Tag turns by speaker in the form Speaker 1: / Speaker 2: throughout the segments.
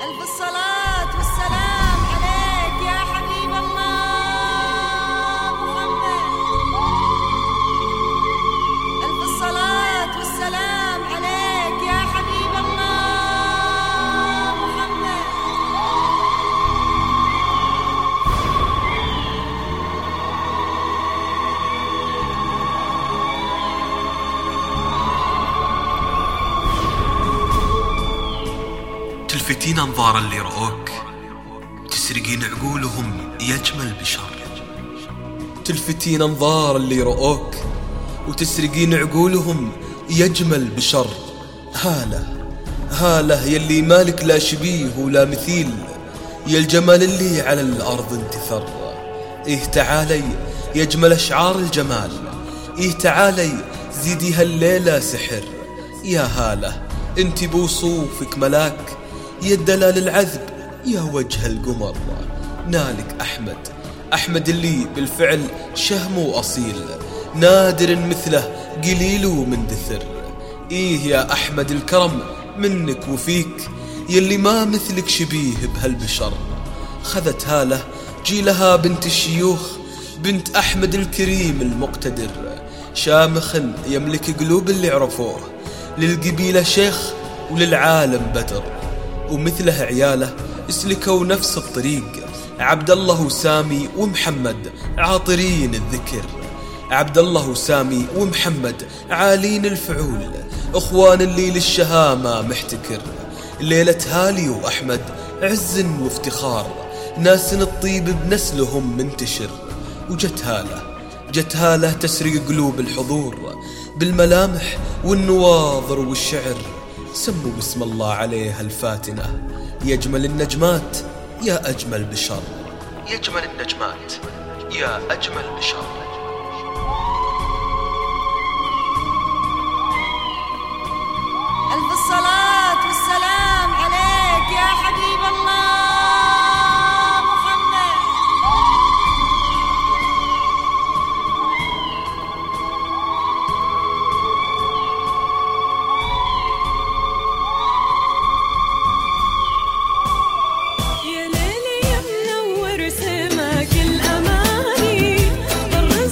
Speaker 1: ألف الصلاة والسلام عليك يا حبيب الله محمد. ألف الصلاة والسلام عليك يا حبيب الله محمد.
Speaker 2: تلفتين أنظار اللي رأوك، تسرقين عقولهم يجمل بشر.
Speaker 3: تلفتين أنظار اللي رأوك وتسرقين عقولهم يجمل بشر. هاله يلي مالك لا شبيه ولا مثيل، يا الجمال اللي على الأرض انتثر. إيه تعالي يجمل أشعار الجمال، إيه تعالي زيدي هالليلة سحر. يا هاله انت بوصوفك ملاك، يا الدلال العذب يا وجه القمر. نالك أحمد اللي بالفعل شهم وأصيل، نادر مثله قليل ومندثر. إيه يا أحمد الكرم منك وفيك، يلي ما مثلك شبيه بهالبشر. خذت هاله جيلها بنت الشيوخ، بنت أحمد الكريم المقتدر. شامخ يملك قلوب اللي عرفوه، للقبيلة شيخ وللعالم بدر. ومثله عياله اسلكوا نفس الطريق، عبد الله وسامي ومحمد عاطرين الذكر. عبد الله وسامي ومحمد عالين الفعول، اخوان اللي للشهامة محتكر. ليلة هالي وأحمد عز وافتخار، ناس الطيب بنسلهم منتشر. وجت هاله تسرق قلوب الحضور، بالملامح والنواظر والشعر. سموا بسم الله عليها الفاتنة، يجمل النجمات يا أجمل بشر.
Speaker 2: يجمل النجمات يا أجمل بشر.
Speaker 1: ألف الصلاة والسلام عليك يا حبيب الله محمد.
Speaker 4: يا ليلي يا منور سماك الأماني، طر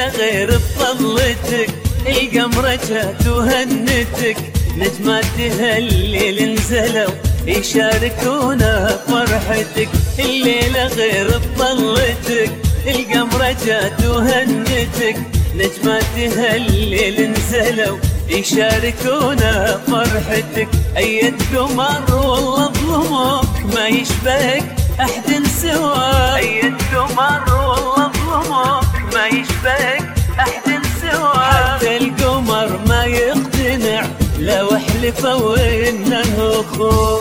Speaker 4: الليلة غير بطلتك، القمرة جات وهنتك، نجمات هالليل نزلوا يشاركونا فرحتك. الليلة غير بطلتك، القمرة جات وهنتك، نجمات هالليل نزلوا يشاركونا فرحتك. أيد قمر والله ظلمك ما يشبهك أحد سواك، أيد قمر والله ظلمك ما يشبهك أحد سواك. حتى القمر ما يقتنع لو احلفوا إنه أخوك.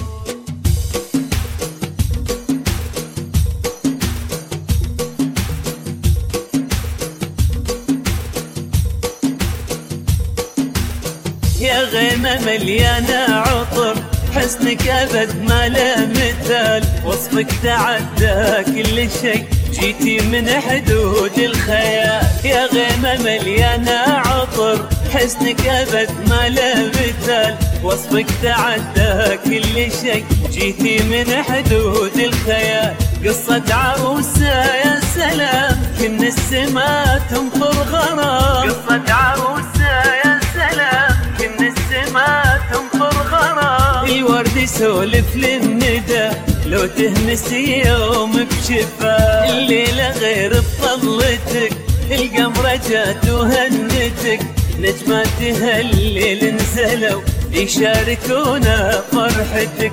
Speaker 4: يا غيمة مليانة عطر، حسنك أبد ما له مثال، وصفك تعدى كل شيء، جيتي من حدود الخيال. يا غيمة مليانة عطر، حسنك أبد ما له مثال، وصفك تعدى كل شيء، جيتي من حدود الخيال. قصة عروسة يا سلام، كن السما تمطر غرام، قصة عروسة يا سلام، كن السما تمطر غرام. الورد يسولف للندى لو تهمسي يوم بشفاه. الليلة غير بطلتك، القمرة جات وهنتك، نجمات هالليل نزلوا يشاركونا فرحتك.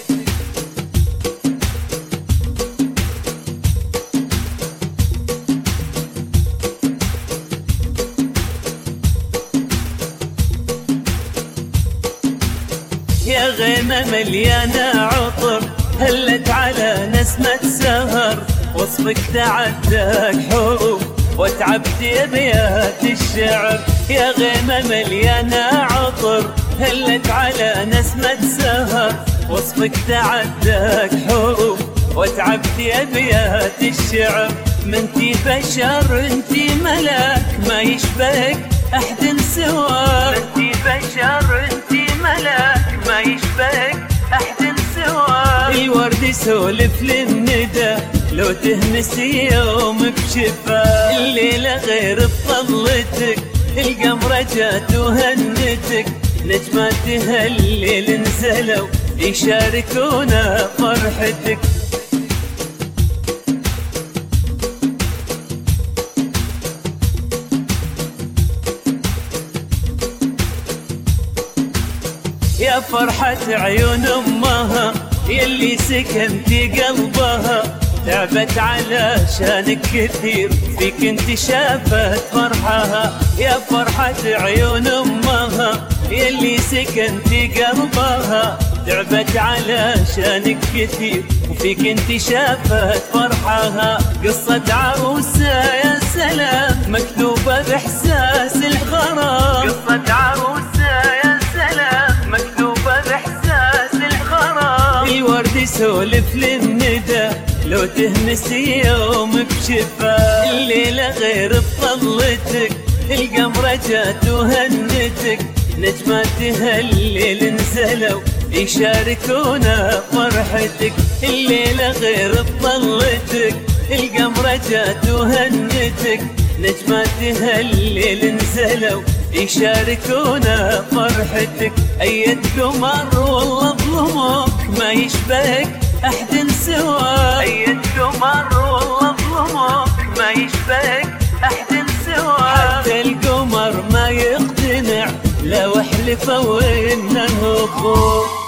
Speaker 4: يا غيمة مليانة عطر، هلت على نسمة سهر، وصفك تعداك حروف وتعبت أبيات الشعر. يا غيمة مليانة عطر، هلت على نسمة سهر، وصفك تعداك حروف وتعبت أبيات الشعر. منتي بشر انتي ملاك ما يشبهك أحد سواك، منتي بشر انتي ملاك ما يشبهك أحد سواك. الورد يسولف للندى لو تهمسي يوم بشفاه. الليلة غير بطلتك، القمرة جات وهنتك، نجمات هالليل نزلوا يشاركونا فرحتك. يا فرحة عيون أمها يلي سكنتي قلبها، تعبت علشانك كثير فيك انت شافت فرحها. يا فرحة عيون أمها يلي سكنتي قلبها، تعبت علشانك كثير وفيك انت شافت فرحها. قصة عروسة يا سلام مكتوبة بإحساس الغرام، قصة عروسة يا سلام مكتوبة بإحساس الغرام. الورد يسولف للندى لو تهمسي يوم بشفاه. الليلة غير بطلتك، القمرة جات وهنتك، نجمات هالليل نزلوا يشاركونا فرحتك. الليلة غير بطلتك، القمرة جات وهنتك، نجمات هالليل نزلوا يشاركونا فرحتك. أيد قمر والله ظلمك ما يشبهك أحد سواك، أيد قمر والله ظلمك ما يشبهك أحد سواك. حتى القمر ما يقتنع لو احلفوا إنه أخوك.